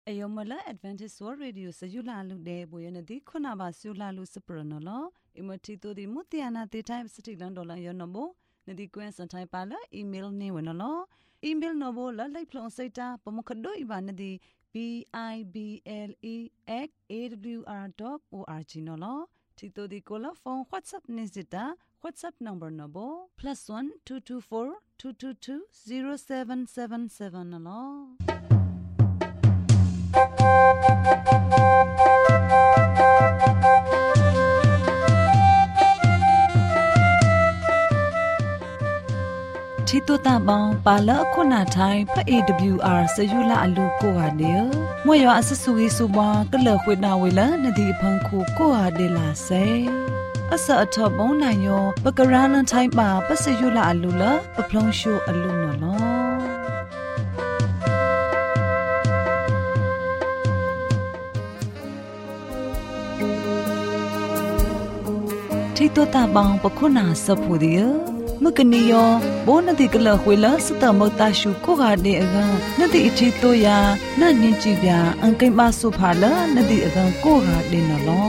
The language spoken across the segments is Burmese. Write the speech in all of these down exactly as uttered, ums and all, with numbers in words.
Ayomala Advantage World Radio Sayula Lude Boyanadi Kunaba Sula Lucipranola, Imotito di Mutiana the time city landola yonobo, Nadi Gwen Santai Pala, email Newanolo, email nobo la like plon seta, Pomokado Ibanadi B I B L E at A W R dot org nolo, Tito di Cola phone WhatsApp Nizita, WhatsApp number nobo, plus one two two four two two two zero seven seven seven nolo. Tito tabang pala ko na thai pa A W R sa yula alu ko ha de mo yo asasugi suba kala khwina wela nadi phang khu ko ha de la sai asa athabong na yo pakarana thai ba pa sa yula alu la pa phlong shu alu no lo Tito tabang pa ko na sa pudi Mukaniyo, bona di kala huila sata mota shu ko ga de aga nadi ichi to ya na ninchi bya angkai ma so phala nadi aga ko ga de na lo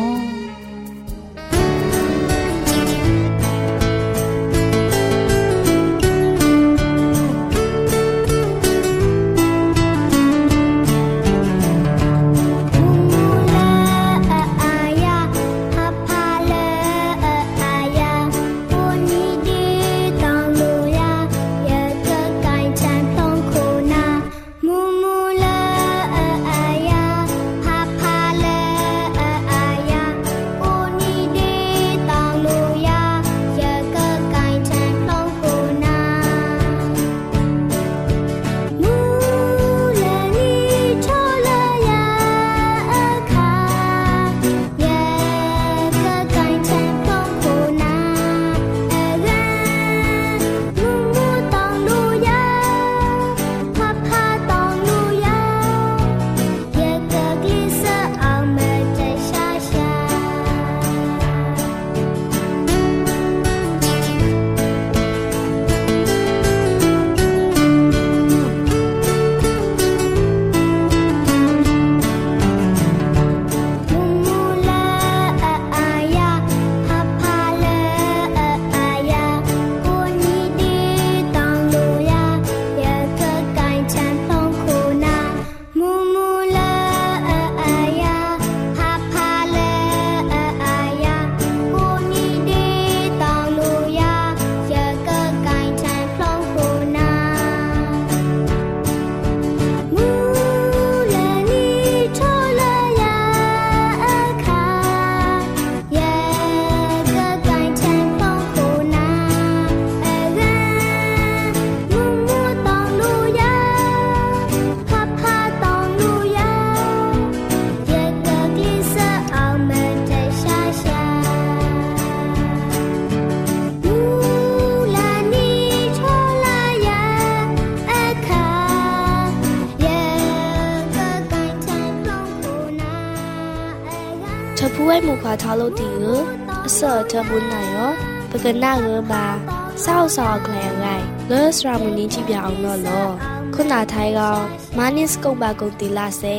Tapuai muka thalo tiu asa tabun na yo pagana ge ba sao sao klai ngai le sra muni chi bya ong no lo khuna thai ga manis ko ba ko ti la se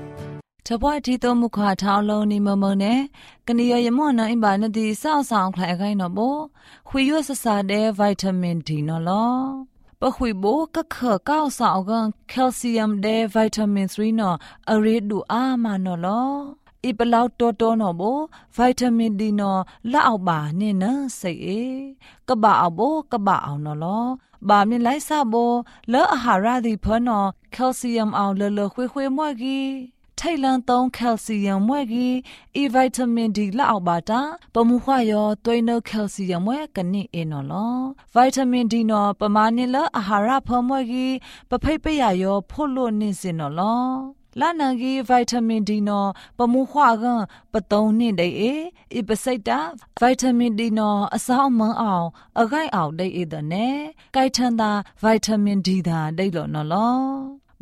Tapuai ti to muka thalo ni momo ne kaniyo yamo na imba na di sao sao klai ngai no bo hui yo sa sa de vitamin D no lo pa hui bo ka kha kao sao ga calcium de vitamin three no are du a ma no lo Ipalau toto no bo vitamin D no la au ba ni na sai e ka ba au bo ka ba au no lo ba mi lai sa bo le ahara di pho no calcium au le le khwe khwe mo gi thai lan tong calcium mo gi e vitamin D la au ba ta pa mu khwa yo twai no calcium mo ka ni e no lo vitamin D no pa ma ni le ahara pho mo gi pa phai pa ya yo pho lo ni sin no lo La nagi vitamin D no pamu khwa ga patong ni dai e ipasita vitamin D no asao mang aw agai aw dai e da ne kai than da vitamin D da dai lo no lo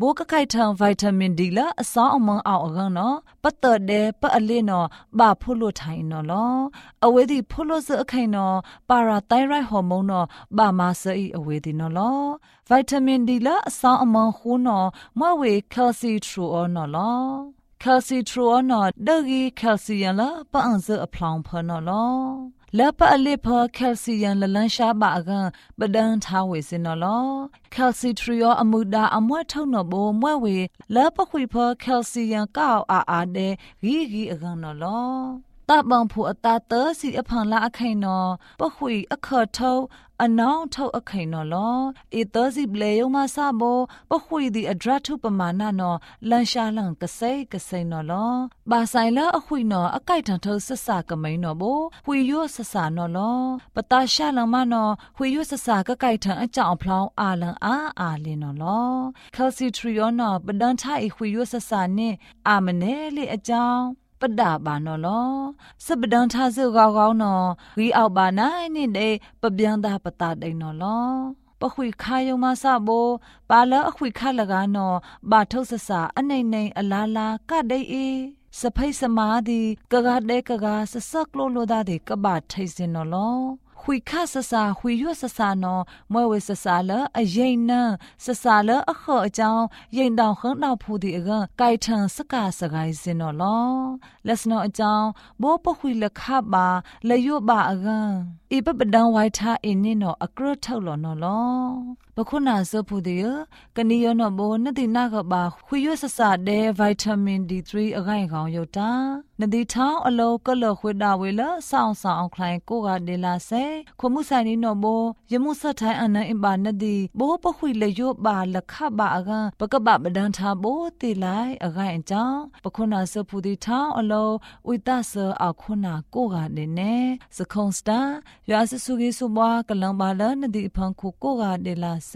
โบกไข่ทางวิตามินดีละสองอมงเอาอกันเนาะปะเตอเดปะอเลเนาะบาพูลุไทยเนาะลออเวดิพูลุซะไข่เนาะปาราไทรอยด์ฮอร์โมนเนาะบามาซะอีอเวดิเนาะลอวิตามินดีละสองอมงคูเนาะมะเวแคลซีทรูอเนาะลอแคลซีทรูอเนาะดะกีแคลซียมละปะอังซะอพลองพอเนาะลอและปะอลิพอแคลซียมละลันชาบะกันบดังท้าเวสินอลอแคลซีทรียอมูดาอมวะท่านอโบมวะเวและปะคุยพอแคลซียมก้าวอาอาเดกีกีอกันนอลอตาบังผู้อตาเตอสิอพังละอไข่นอปะคุยอคอเทาอนาวเท่าอไข่นอลอเอเตอสิเบลยมาซาโบปะคุยดีอดรัทุปมาณานอลันชาลังกะเซกะเซนอลอบาไซละอคุยนออไก่ทันเทาสสากะไมนอโบคุยโยสสานอลอปตาชาลังมานอคุยโยสสากะไก่ทันอจ่อพลาวอาลังอาอาเลนอลอแคลซิทริออนอปดันทาอีคุยโยสสาเนอามเนเลอจาวปดาบานอลอสบดังทาซึกาวๆนอรีเอาบานานี่เดปะเบียงดาปตาไดนอลอปะคุยคายงมาซาโบปาละอคุยคาละกานอบาทุสสาอเนเนอลาลากะไดเอสะไพสมาดีกะกะเดกะกะสะสักโลโลดาเดกะบาไทซินอลอคุยคาสสาคุยยัวสสานอมวยเวสสาละอเยนนะสสาละอขอจาวเย็นดาวขังดาวพูดีกะไกทังสกาสกายซินอลอลัสนอจาวโบปะคุยละคาบาละยัวบาอะกะอีปะปะดังไวทาอินนี่นออะกรเท่าลอนอลอปะคุนาซพูดีกะนิยอนอโบนตินากะบาคุยยัวสสาเดวิตามินดีทรีอะไกกองยอตานติท้าวอโลกะลอခွေดาเวละซองซองคลายကိုကเดลาเซขมุสัยนี่นอโบยมุสะไทอันนันอิบานดีโบปะคุยเลโยบาละขะบาอะกะปะกะบะบดันทาโบติไลอะไกอันจางปะคุนาซพูดีท้าวอโลอุตาเซอะคุนาကိုကเดเนสะคงสตายาสสุกิสุบวากะลังบาละนติพังคุကိုကเดลาเซ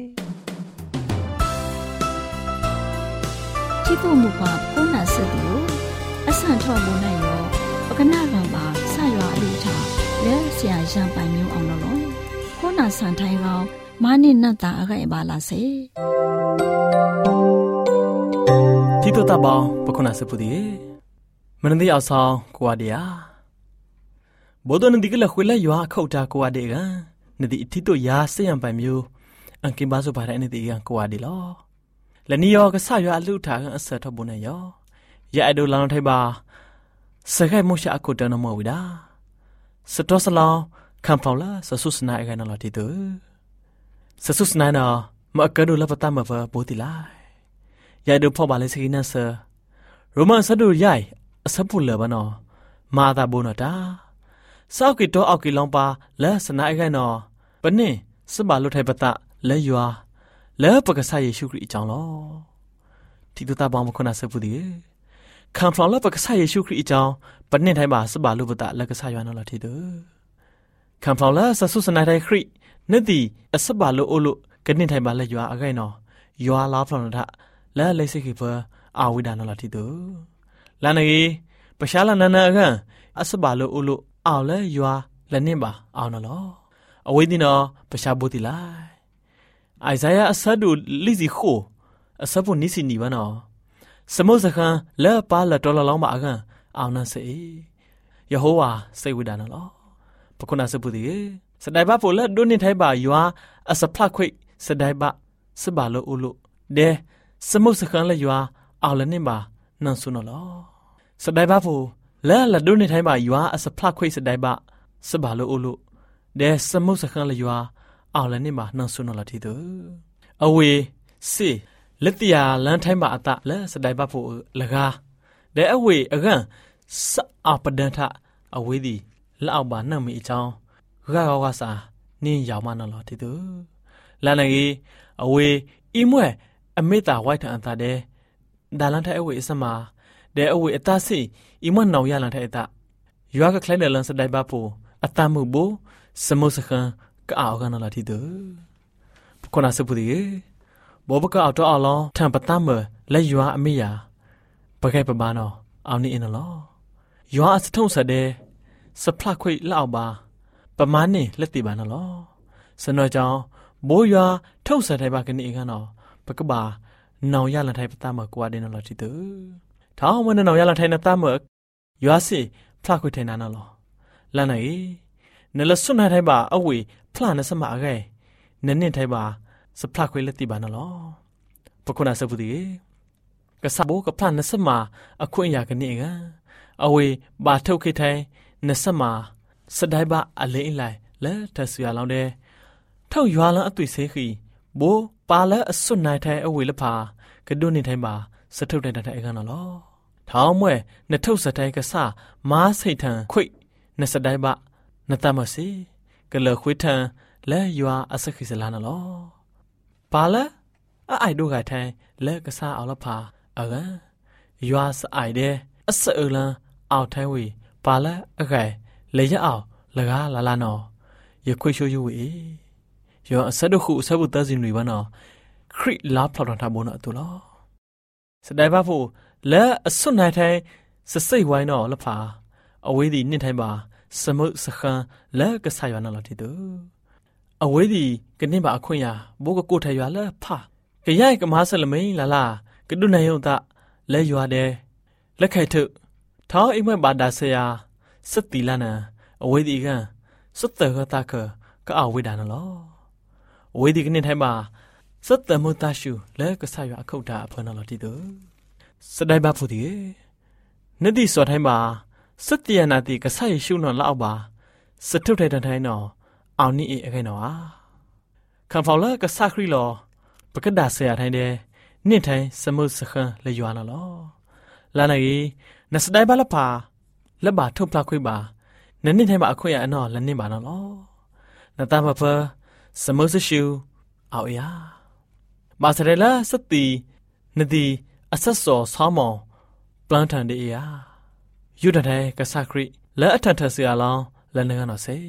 ที่ปุ่มบุกว่าพ้นน่ะเสดิโอအဆန်ထော်လို့နိုင်ရောပကနာကံပါဆရွာအလူထားလဲဆရာရံပိုင်မျိုးအောင်လို့ခေါနာဆန်ထိုင်ကောင်မာနိနတ်တာအခိုင်ပါလားစေတီတိုတာဘောပကနာစပူဒီမနဒီအဆောင်ကိုဝဒီယာဘောဒနဒီကလခွေလရွာခောက်တာကိုဝဒီကနဒီတီတိုရာဆရံပိုင်မျိုးအန်ကင်ပါဆိုပါတဲ့နဒီကကိုဝဒီလောလနီယောကဆရွာအလူထားကအဆက်ထော်ဖို့နေရောya edo lang thai ba sagai mo sha ko tan mo wi da sato salong kham phau la sa su sna ai ga na la ti tu sa su sna na ma ka do la pata ma ba bo ti lai ya edo pho ba le sagi na sa roman sa do yai asap pu la ba no ma da bo na da sao ki to au ki long pa la sna ai ga no pa ni sa ba lo thai pata la ywa la pa ka sa yesu kri chang lo ti tu ta ba mo khona sa pu diคำพลองละปะกษาเยซูคริสต์เจ้าปะเนไทยบาสบาลุบตะละกษายานอละทีเด้อคำพลองละสะสุสนาไทยคริสต์นติอสบาลุโอลุกะเนไทยบาละยัวอะไกนอยัวลาพลองละละเลสิกิเพออาวิดานอละทีเด้อลานีปะชาละนันนะกันอสบาลุโอลุอาละยัวละเนบาอานอลออเวดินอปะชาบุติไลไอซายาอสะดุลิซิโคอสะปุนิสินีบานอสมุสกันเล่ปาละตอละลองมากันเอานั่นสิยะโฮวาสิวิดานลอปะคุนาสปุติสดายบะโพละดุนิไทบายัวอสะพลักခွိสดายบะสบาโลอุลุเดสมุสกันละยัวเอาละนิบานันซุนลอสดายบะโพละละดุนิไทบายัวอสะพลักခွိสดายบะสบาโลอุลุเดสมุสกันละยัวเอาละนิบานันซุนลอทีเดอเวสิလက်တရာလန်းထိုင်းမှာအတလဲစတိုင်ပတ်ဖို့လကားတဲ့အဝေအကန်စအပဒန်ထအဝေးဒီလောက်ပါနှံ့မီအချောင်းဂါဂါဝါစာနင်းရောင်မနော်လို့တီတူလာနေအဝေးအီမွဲအမေတာဝိုက်ထန်အတာတဲ့ဒါလန်းထိုင်းအဝေးအစမှာတဲ့အဝေးအတစီအီမွဲနောင်ရလန်းထိုင်းအတာရွာကခလိုက်တဲ့လန်းစတိုင်ပတ်ဖို့အတမှုဘူစမုစခန်ကောက်ကန်နော်လို့တီတူခုနစပူဒီဘောဘကအော်တော့အလောထံပတမ်းမလက်ရွာအမေယာပခိုင်ပပနော်အောင်နေအင်းနော်ရွာအစထုံးစတဲ့စဖလက်ခွိလောက်ပါပမာနေလက်တီပါနော်စနော်ကြောင့်ဘိုးရွာထုံးစတဲ့ပါကနေကနော်ပကပါ nào ya là thay ta mở qua đến là chỉ tử tháo mà nào ya là thay ta mở yo si phá quỳ thay nào lo là này nên là xuân hai thay bà ở quỳ phá nó sẽ mà cái nên nên thay bà sẽ phá quỳ là tí bà nó lo bữa con nào sẽ bút đi cái sao bố cái phá nó sẽ mà ở quên nhà cái này á ở quỳ bà thâu khi thay nó sẽ mà sẽ đại bà ở lấy lại lẽ thật sự là lâu đây thâu yo là tuổi xế khi bố bà là xuân hai thay ở quỳ là phá cái đôi này thay bà sẽ thâu thay thay cái nào lo tháo mày nè thâu sẽ thay cái sao má xây thằng quỵ nè sẽ đại bà nè ta mà xí cái lời quỵ thằng lẽ yo ở sẽ khi sẽ làm nào lo bà là ở ai đôi gái thay lẽ cái sao ở là phá ở á yo sẽ ai đây ở sẽ ở là ao thay quỳ bà là ở gái lấy ra ao là gà là là nó giờ quay show you vậy giờ sẽ được khu sẽ bút tờ gì nổi bắn nó khỉ láp thằng thằng bố nợ tụi nó sẽ đại bác phụ lẽ xuân này thay sẽ xây hoài nó là phá ở đây thì nên thay bà sẽ mở sẽ khăn lẽ cái sai vào nó là thì đó ở đây thì cái nên bà khuyên nhà bố cái cô thay vào là phá cái gì cái má sẽ là mấy là là cái đứa này không ta lẽ vào đây lẽ khai thực tháo ít mấy bà đã xây à rất tỷ là nè ở đây thì cái rất tờ cái ta cơ cái ảo với đàn nó lo ở đây thì cái nên thay bà rất tờ mơ ta siêu lẽ cái sai vào không đã phần nó là thì đó sẽ đại bác phụ thì nếu đi soát hay bà rất tiền là thì cái sai siêu nó lão bà sẽ thâu thay thay nó ảo ní cái nó à khám phá là cái sai khi lo và cái đá xe thay đây nên thay sẽ mơ sẽ khăn lấy doan nó lo là này nó sẽ đại bác là bà là bà thâu plak khuy bà nên nên thay bà khuy à nó là nên bà nó lo là ta mà phơ sẽ mơ sẽ siêu ảo ya bà sẽ đây là rất tì nên thì ở sát sổ sáu màu plan thằng đi à yêu đàn hay cái sa kri lỡ thằng thằng xưa lo là nơi nào sẽ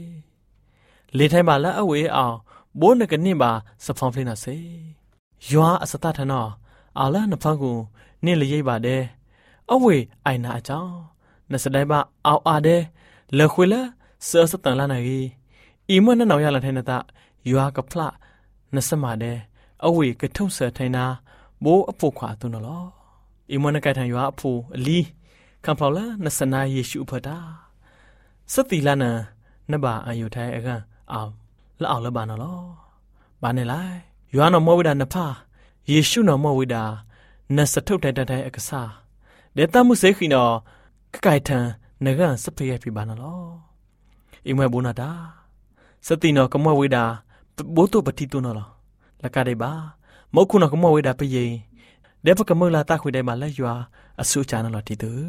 lấy thay bà lỡ ở quê ảo bốn nơi cái niệm bà sập phong lên nào sẽ yêu ở sát ta thằng nào ảo lỡ nạp phong cu nên lấy dây bà đê ở quê ai nã cháu nè sẽ đại bà ảo à đê lỡ khuya lỡ sợ sát tầng là này im mà nó nào ya là thay nè ta yêu cái pla nè sẽ mà đê ở quê cái thông sợ thay na bố ấp phụ khỏa tụi nó lo im mà nó cái thằng yêu ấp phụ li khám phá là nó sẽ nai Giêsu phật ta rất tỷ là nè nó bà ai yêu thay cái ảo là ảo là bà nó lo bà này lại yêu nó mua đàn nó pa Giêsu nó mua đàn nó sẽ thâu thay thay thay cái sao để ta muốn sẽ khi nào cái cái thằng nó cái sắp phải phải bà nó lo im mà bố nó đã rất tỷ nó có mua đàn bố tôi bật thi tôi nó lo là cái đấy bà mỗi khu nào có mua đàn bây giờ để phải cảm ơn là ta khui đây mà lấy yêu à sự cha nó là tí tử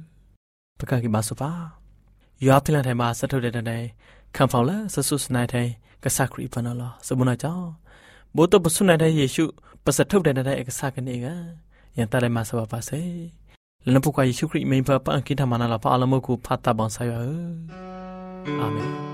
tất cả cái bà số ba yêu thì là thầy mà sẽ thôi đây đây khám phá là sẽ số này thầy cái xác kỹ phần nó là sẽ muốn nói cháu bố tôi bớt số này thầy Giêsu bớt sẽ thôi đây đây cái xác cái này á hiện tại đây mà sẽ bà sẽ lần phụ qua Giêsu Christ mình phải bằng kiến tham ăn là phải làm một cuộc phát ta bằng sai ở amen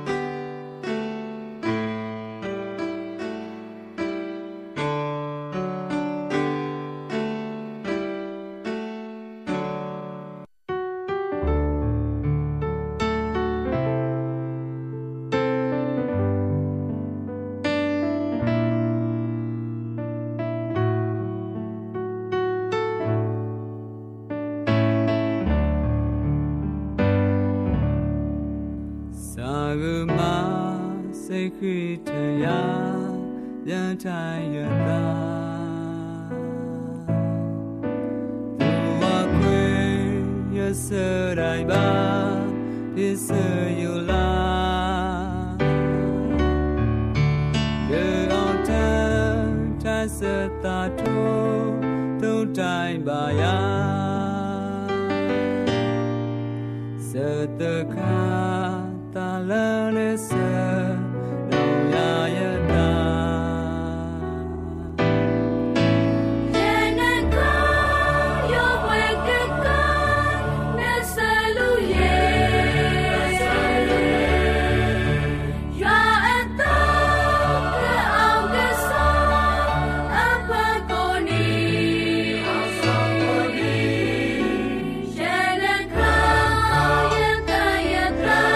Yeah.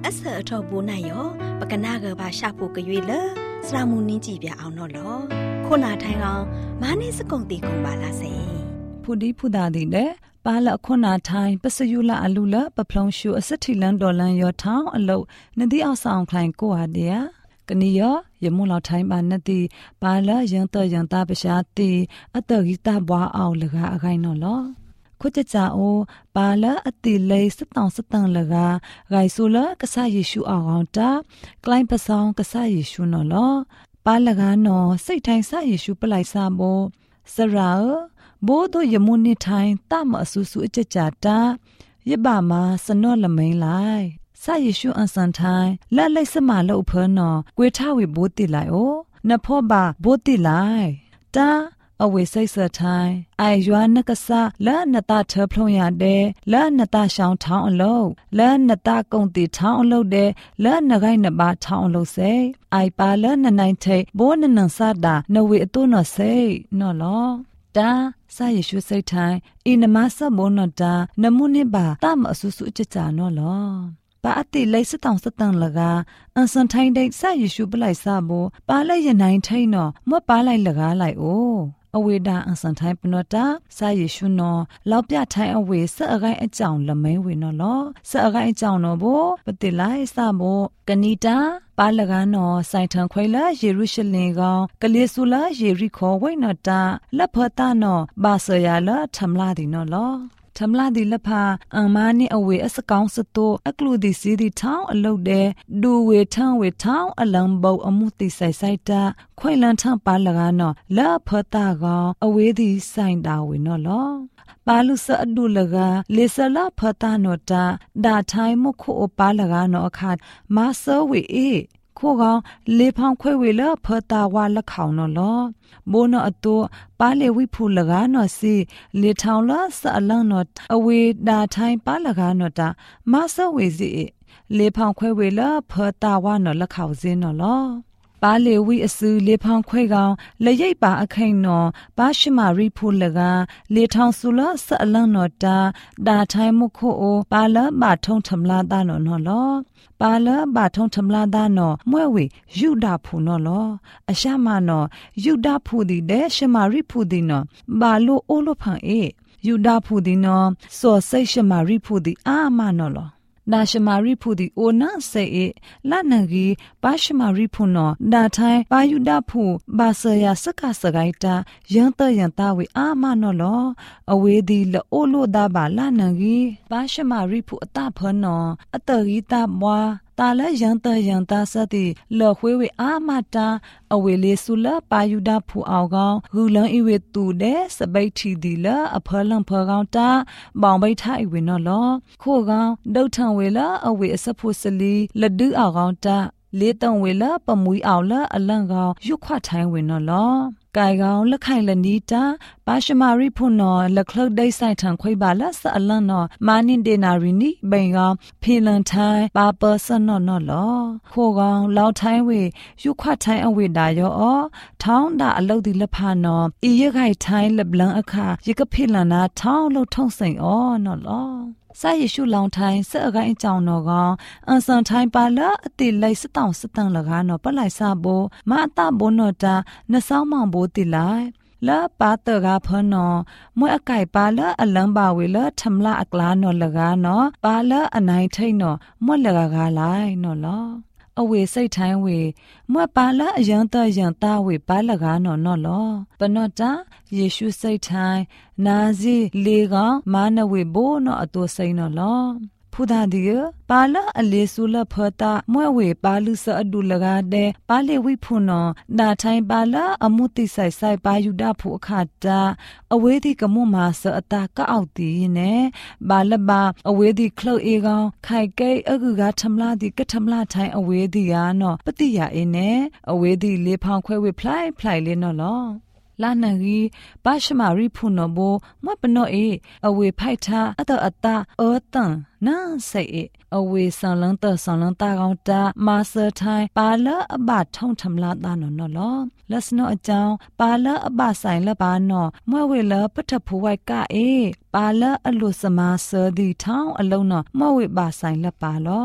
အဆအထောဘူနိုင်ယောပကနာကဘာရှာဖို့ကြွေလစရာမူနင်းကြည့်ပြအောင်တော့လောခုနာထိုင်ကောင်မာနေစကုံတီကုံပါလားစေဖူဒီဖူဒါဒီလေပါလခုနာထိုင်ပစယူလာအလူလပဖလုံရှုအစတိလန်ဒေါ်လန်ယောထောင်းအလုတ်နဒီအောင်ဆောင်ခိုင်ကိုဟာတည်းကနီယောယမွန်လောက်ထိုင်ပါနတိပါလယံတယံတာပရှာတိအတဂီတာဘွားအောင်လကအခိုင်နော်လောခုချချအိုပါလအတိလေးစတောင်စတန်လကဂိုင်ဆူလကဆာယေရှုအောင်တာကလိုင်းပဆောင်ကဆာယေရှုနော်လောပါလကနော်စိတ်ထိုင်ဆာယေရှုပလိုက်စားဘောစရာဘိုးတို့ယမွန်နေထိုင်တမအဆူဆူအချချတာရပါမစနော့လမိန်လိုက်ဆာယေရှုအန်စန်ထိုင်လက်လိုက်စမလို့ဖနော်ကွေထဝေဘိုးတိလိုက်အိုနဖောပါဘိုးတိလိုက်တာအဝေစိတ်ဆထိုင်အိုင်ရွာနကဆာလဲနတာထဖလုံရတဲ့လဲနတာရှောင်းထောင်းအလုံးလဲနတာကုံတီထောင်းအလုံးတဲ့လဲနဂိုင်းနဘာထောင်းအလုံးစေအိုင်ပါလဲနနိုင်ထိဘိုးနနန်ဆာတာနဝေအတုနော်စေနော်လောတာဆာယေရှုစိတ်ထိုင်အင်းနမဆဘုံနော်တာနမှုနိဘာတမအဆူဆူအချချနော်လောပါအတိလိုက်စတောင်စတန်လကအန်စန်ထိုင်းတဲ့ဆာယေရှုပလိုက်စားဘောပါလိုက်ရနိုင်ထိုင်းနော်မွတ်ပါလိုက်လကားလိုက်အိုအဝေဒအန်စန်ထိုင်းပနောတာဆာယေရှုနော်လောက်ပြထိုင်းအဝေဆအကိုင်းအကြောင်းလမဲဝေနော်လောဆအကိုင်းအကြောင်းနော်ဘောပတိလိုက်စဘောကနီတာပါလကနော်ဆိုင်ထန်ခွေလာယေရုရှလင်ကောင်ကလေးဆူလာယေရီခေါ်ဝိနော်တာလက်ဖတာနော်ဘာဆယာလာထမ်လာဒီနော်လောထမလာဒီလဖာအမနီအဝေအစကောင်းစတိုအကလူဒီစီဒီထောင်းအလုတ်တဲ့ဒူဝေထန်းဝေထောင်းအလံဘောအမှုတိဆိုင်ဆိုင်တာခွိလန်ထန်းပါလကနော်လာဖတာကောင်အဝေးဒီဆိုင်တာဝေနော်လောပါလူစအဒူလကလေဆလာဖတာနော်တာဒါထိုင်းမခုအပါလကနော်အခါမဆဝေအေခိုကောင်လေဖောင်ခွေဝေလဖတာဝါလက်ခေါနော်လောဘိုးနော်အတူပါလေဝိဖူလကနော်စီလေထောင်လာဆအလန်းနော်အဝေဒါထိုင်းပါလကနော်တာမဆဝေစီလေဖောင်ခွေဝေလဖတာဝါနော်လက်ခေါစင်းနော်လောပါလေဝိအစူလေဖောင်ခွေကောင်လက်ရိပ်ပါအခိန်နော်ပါရှိမာရိဖူလကလေထောင်ဆူလဆအလန်းနော်တာဒါထိုင်းမခုအိုပါလမထုံထမလာတာနော်နော်လောပါလဘာထုံထမလာဒါနော်မွဲဝေယူဒဖူနော်လောအရှာမနော်ယူဒဖူဒီတဲ့ရှမာရိဖူဒီနော်ဘာလို့အိုလိုဖန်အေယူဒဖူဒီနော်စောစိတ်ရှမာရိဖူဒီအာမနော်လောနာရှမာရိဖူဒီအိုနာစေအေလာနဂီပါရှမာရိဖူနော်ဒါထိုင်ပါယူဒဖူဘာဆယာစကစဂိုင်တာယန်တယန်တာဝေအာမနော်လောအဝေးဒီလောအိုလိုဒါဘာလာနဂီပါရှမာရိဖူအတဖနော်အတဂီတာဘွာတာလဲယန်တယန်တာစတိလောခွေးဝေအာမတာအဝေလေးဆူလပါယူဒဖူအောင်ကောင်ဂူလန်ဤဝေတူတဲ့စပိတ်ထီဒီလအဖလန်ဖကောင်တာဘောင်ပိထိုင်ဝေနော်လောခိုးကောင်ဒုတ်ထံဝေလအဝေအစဖုစလီလဒူအောင်ကောင်တာလေးတုံဝေလပမွီအောင်လအလန့်ကောင်ရွခွထိုင်းဝေနော်လောกายကောင်လက်ခိုင်လနီတာပါရှမာရိဖုနော်လက်ခလုတ်ဒိတ်ဆိုင်ထံခွိပါလက်ဆအလန်နော်မာနင်ဒေနာရီနီဘိန်ကောင်ဖီလန်ထိုင်းပါပစနော်နော်လောခိုကောင်လောက်ထိုင်းဝေယူခွတ်ထိုင်းအဝေတာရောအောထောင်းတာအလုတ်ဒီလက်ဖာနော်ဤရခိုင်ထိုင်းလက်ဘလန်အခါရကဖီလန်နာထောင်းလို့ထုံစိန်အောနော်လောဆာယေရှုလောင်ထိုင်းဆအကိုင်းအကြောင်းတော်ကောင်အန်ဆန်ထိုင်းပါလာအတိလိုက်စတောင်စတန်လကားနော်ပလိုက်စားဘောမအတဘောနော်တာနဆောင်းမောင်ဘောတိလိုက်လာပါတကဖနော်မွေအကိုက်ပါလာအလံပါဝေလာထမလာအကလာနော်လကားနော်ပါလာအနိုင်ထိတ်နော်မွက်လကားကားလိုက်နော်လောအဝေစိတ်ထိုင်းဝေမွက်ပါလာအယံတယံတာဝေပါလကားနော်နော်လောပနော့တာယေရှုစိတ်ထိုင်းနာစီလေကောင်မာနဝေဘိုးနော်အတူစိန်နော်လောဖူဒါဒီပါလာအလေဆူလဖတာမွဲဝေပါလူစအဒူလကားတဲ့ပါလေဝိဖုနော်ဒါထိုင်းပါလာအမှုတိဆိုင်ဆိုင်ပါယူဒဖုအခါတာအဝေးဒီကမွမာစအတာကအောက်တီနဲ့ဘာလဘာအဝေးဒီခလုတ်အေကောင်ခိုင်ကဲအကူကထမလာဒီကထမလာထိုင်းအဝေးဒီယာနော်ပတိယာအင်းနဲ့အဝေးဒီလေဖောင်ခွဲဝေဖလိုက်ဖလိုက်လေးနော်လောလာနဂီပါရှမာရိဖုနောဘောမပနောအေအဝေဖိုက်တာအတအတာအောတန်နာဆေအေအဝေဆန်လန်တဆန်လန်တာကောင်တာမာဆာထိုင်းပါလာအဘထုံထမလာတာနော်နော်လောလက်စနောအကြောင်းပါလာအဘဆိုင်လပါနော်မွဲဝေလပထဖူဝိုက်ကအေပါလာအလုစမာဆာဒီထောင်းအလုံးနော်မွဲဝေပါဆိုင်လပါလော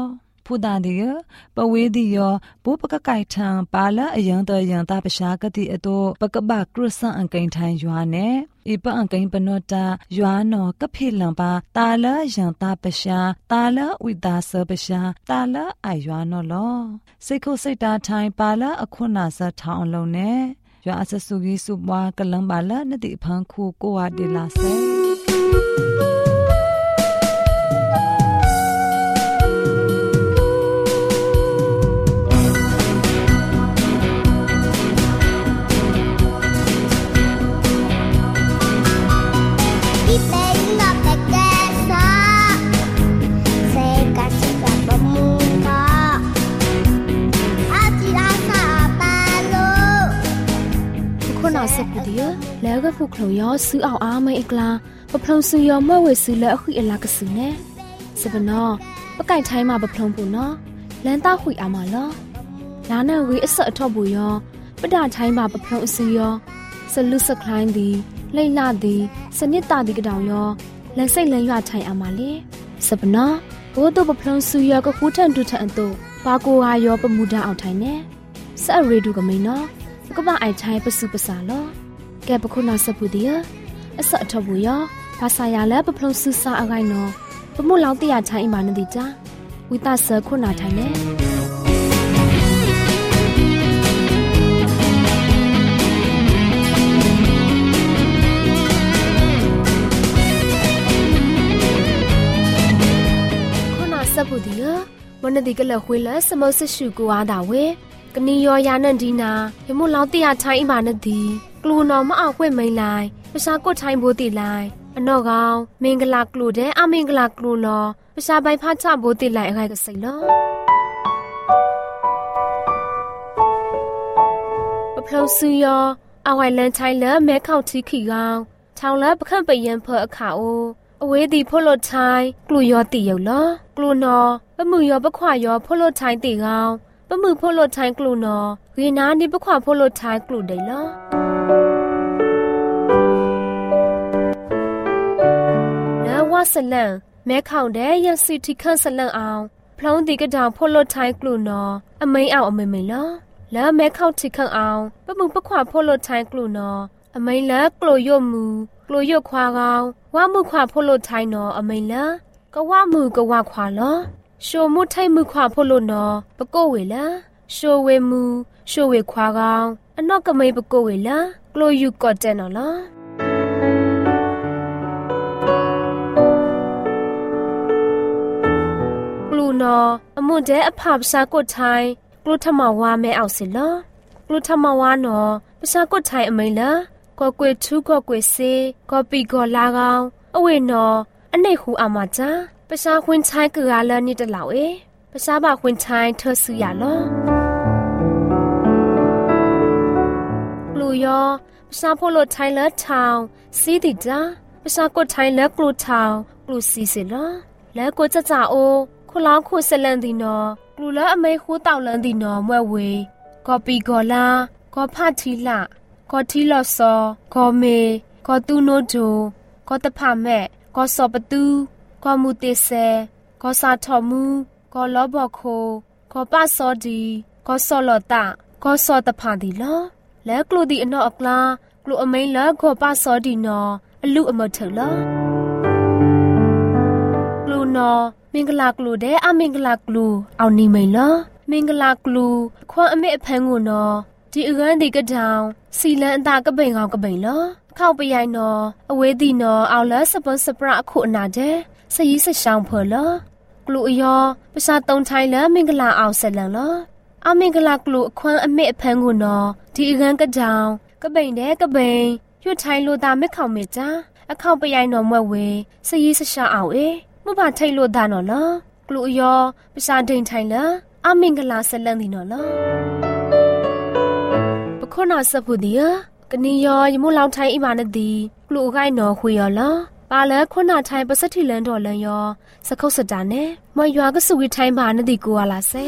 ဖူတာဒီပဝေးဒီယောဘူပကကိုက်ထံပါလာအယံတယံတာပရှာကတိအတောပကပကရဆန်အကိန်ထိုင်ရွာနဲ့ဤပအကိန်ပနောတာရွာနော်ကဖိလံပါတာလာယံတာပရှာတာလာဝိဒါဆပရှာတာလာအရွာနော်လောစိတ်ခုစိတ်တာထိုင်ပါလာအခုနာစထောင်းလုံးနဲ့ရွာအစစုကြီးစုပွားကလံပါလာနတိဖန်ခုကိုဝဒီလာဆဲစပဒီလဲကဖုခလယောဆူအောင်အားမေကလာပဖလုံဆူယောမဝေဆူလဲအခုအလာကဆူနေစပနောပကိုက်ထိုင်းမှာပဖလုံပူနော်လန်သားခွေအားမလောလာနဝေအဆက်အထော့ပူယောပဒထိုင်းမှာပဖလုံအဆူယောဆလူစကလိုင်းဒီလိမ့်လာဒီစနစ်တာဒီကတောင်ယောလန်စိတ်လန်ရွထိုင်းအားမလေစပနောဘိုးတို့ပဖလုံဆူယောကခုထန်တူထန်တို့ပါကိုဟာယောပမူတာအောင်ထိုင်းနေစအရေဒူကမိန်နော်ကပအိုင်ချိုင်ပစုပစာလောကဲပခုနာစပူဒီယအစအထဘူယဘာသာရလဲပဖလုံးဆူစာအကိုင်နော်ပမှုလောင်တရချိုင်အမနတိတာဝိသဆခုနာထိုင်နေခုနာစပူဒီယမနတိကလခွေးလဲစမောဆရှုကိုအားတာဝဲကနီယောယာနန်ဒီနာယမလောင်တရချိုင်းအမနဒီကလူနော်မအောင်ခွင့်မိန်လိုက်ပစာကွတ်ထိုင်းဘိုးတိလိုက်အနော့ကောင်မင်္ဂလာကလူတဲ့အမင်္ဂလာကလူနော်ပစာပိုင်ဖားချဘိုးတိလိုက်အခိုက်ကစိတ်လောပဖလုံဆူယောအဝိုင်လန်ချိုင်းလဲမဲခောက်တီခီကောင်ထောင်လဲပခန့်ပယံဖဲအခါအိုအဝေးဒီဖိုလိုချိုင်းကလူယောတိယောလောကလူနော်ပမှုယောပခွာယောဖိုလိုချိုင်းတိကောင်ပမှုဖိုလိုထိုင်းကလူနော်ဝေနာနိပခွာဖိုလိုထိုင်းကလူဒိလောနာဝဆလန်မဲခေါင်တဲ့ရစီတီခန့်ဆလန်အောင်ဖလုံးဒီကတောင်ဖိုလိုထိုင်းကလူနော်အမိန်အောင်အမိန်မိန်လောလဲမဲခေါတီခန့်အောင်ပမှုပခွာဖိုလိုထိုင်းကလူနော်အမိန်လဲကလူရွတ်မူကလူရွတ်ခွာကောင်ဝမှုခွာဖိုလိုထိုင်းနော်အမိန်လဲကဝမှုကဝခွာလောရှိုမှုထိုင်မှုခွာဖို့လို့နော်ပကိုဝေလာရှိုဝေမှုရှိုဝေခွာကောင်အနော့ကမိတ်ပကိုဝေလာကလိုယူကော့တဲ့နော်လားကလူနော်အမွတ်တဲ့အဖပစာကွတ်ထိုင်ကလူထမဝါမဲအောင်စီလားကလူထမဝါနော်ပစာကွတ်ထိုင်အမိန်လားကောကွေထူးကောကွေစေကောပီကောလာကောင်အဝေနော်အနေဟူအမချာပစာခွင်ချိုင်းကရလာနိတလောက်เอပစာဘခွင်ချိုင်းထဆူရလောလူယောပစာဖို့လို့ထိုင်းလက်ထောင်စီးတိတာပစာကိုထိုင်းလက်ကလူထောင်ကလူစီစီလောလက်ကိုကြကြအိုခုလောင်းခုဆလန်ဒီနော်ကလူလအမေခူးတောက်လန်ဒီနော်မွဲ့ဝေကော်ပီကောလာကောဖတ်ထီလာကော်ထီလော့စောကောမေကောတူနိုဂျိုကောတဖမဲ့ကောစောပတူကောမူတေဆဲကောစာထော်မူကောလောဘော်ခိုကောပစောဒီကောစောလော်တာကောစောတဖာဒီလောလဲကလူဒီအနော့အကလာကလူအမိန်လဲကောပစောဒီနော်အလူအမထလောကလူနော်မင်္ဂလာကလူတဲ့အမင်္ဂလာကလူအောင်နီမိန်လောမင်္ဂလာကလူခွန်အမေအဖန်းကိုနော်ဒီအကန်းဒီကတောင်စီလန်အတာကပိန်ကောင်ကပိန်လောခောက်ပရိုင်နော်အဝေးဒီနော်အောင်လဲစပွန်စပရအခုအနာတဲ့စရီးစရှောင်းဖေလောကလူအယောပစာတုံထိုင်လဲမင်္ဂလာအောင်ဆက်လန်လောအမင်္ဂလာကလူအခွန်းအမေအဖန်းကိုနော်ဒီအကန်းကတောင်ကပိန်တဲ့ကပိန်ရွတ်ထိုင်လို့တာမက်ခေါင်မေချာအခောက်ပရိုင်နော်မွဲ့ဝေစရီးစရှောင်းအောင်အေမဘာထိုင်လို့တာနော်လောကလူအယောပစာဒိန်ထိုင်လဲအမင်္ဂလာဆက်လန်ဒီနော်လောပခုနာစဖူဒီယကနီယောယမလောင်ထိုင်အိမာနဒီကလူခိုင်နော်ခွေယောလောပါလဲခုနာထိုင်ပစတိလန်တော်လန်ယောစခုတ်စတာနဲ့မွေရွာကစုဝီထိုင်ပါနဒီကိုလာစေ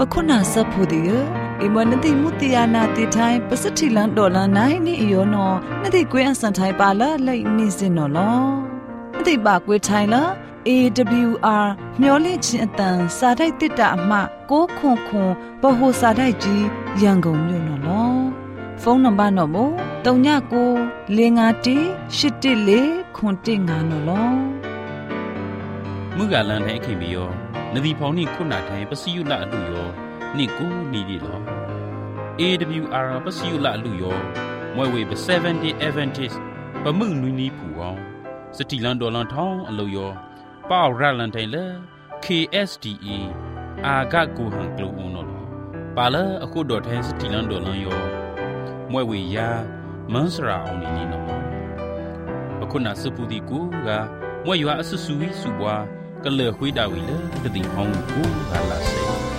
ปคุนาสัพพุดิอิมันนติมุติยานาติไทยปัสถิลันดอลลาร์ไนนี่อีโยนอนติกวยอันสันไทยปาละไลนี่สินอลอนติบากวยไทยละ เอ ดับเบิลยู อาร์ မျော်လင့်ခြင်းအတန်စာတိုက်တစ်တာအမှကိုခွန်ခွန်ဘဟုစာတိုက်ကြီးရန်ကုန်မြို့နော်လောဖုန်းနံပါတ်နော်မို့တုံညကိုလေးငါတီရှစ်တစ်လေးခွန်တစ်ငါနော်လောမှုကလန်တိုင်းခင်ပြီးရောနဒီဖောင်နိခုနာထိုင်ပစီယုလအလူရောနိကိုနီဒီလော เอ ดับเบิลยู อาร์ ပစီယုလအလူရောမွဲဝေပ seventy Adventist ပမှုနွီနီဖူအောင်စတီလန်ဒေါ်လန်ထောင်းအလူရောပေါရလန်တိုင်လေ เค เอส ดี อี အာဂတ်ကိုဟန်ကလိုအောင်နော်ပါလာအခုဒေါ်ထိုင်းစတီလန်ဒေါ်လန်ရောမွဲဝေယာမန်စရာအောင်နီနီနော်အခုနာစပူဒီကူကမွဲရွာအဆဆူဝီစူပွားကလေခွေးတာဝီလေတတိဟောင်းကူဟာလာစေ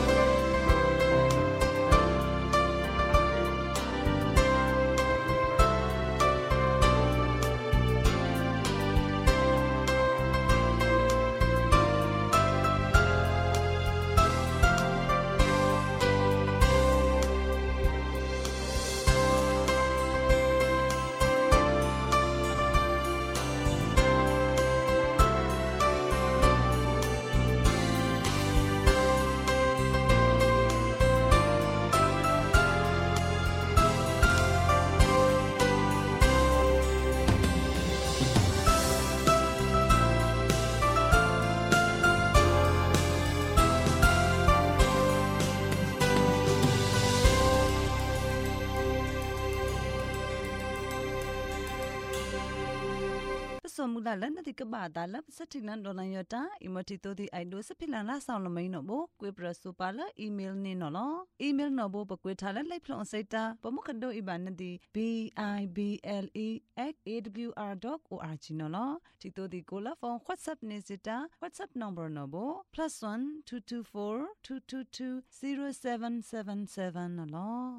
สมมุติแล้วนติกบาดาลสถิลันดอลลาร์ยตาอิมติโตติไอโดสพิลันลาซาวลมัยนบ่กวยปรสุปาลอีเมลนี่นอลอีเมลนบ่ปกวยทาลไลพลอนไซตาปมุขดอิบานติ b i b l e at a w r dot org นอลติโตติโกลาฟอน WhatsApp เนซิตา WhatsApp number นบ่ plus one two two four two two two zero seven seven seven นอล